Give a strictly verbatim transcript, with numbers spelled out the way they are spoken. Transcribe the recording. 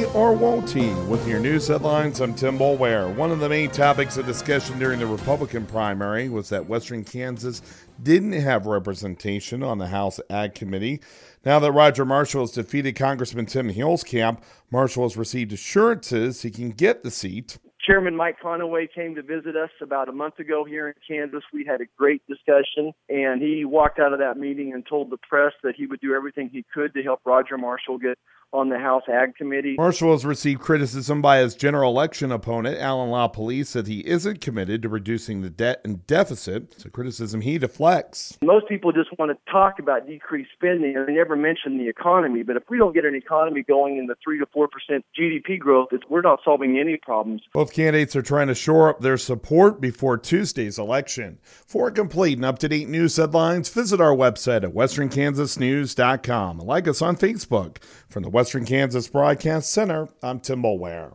or won't he? With your news headlines, I'm Tim Boulware. One of the main topics of discussion during the Republican primary was that Western Kansas didn't have representation on the House Ag Committee. Now that Roger Marshall has defeated Congressman Tim Huelskamp, Marshall has received assurances he can get the seat. Chairman Mike Conaway came to visit us about a month ago here in Kansas. We had a great discussion, and he walked out of that meeting and told the press that he would do everything he could to help Roger Marshall get on the House Ag Committee. Marshall has received criticism by his general election opponent. Alan LaPolice said he isn't committed to reducing the debt and deficit. It's a criticism he deflects. Most people just want to talk about decreased spending, and they never mention the economy. But if we don't get an economy going in the three to four percent G D P growth, it's, we're not solving any problems. Both candidates are trying to shore up their support before Tuesday's election. For complete and up-to-date news headlines, visit our website at western kansas news dot com. Like us on Facebook. From the Western Kansas Broadcast Center, I'm Tim Boulware.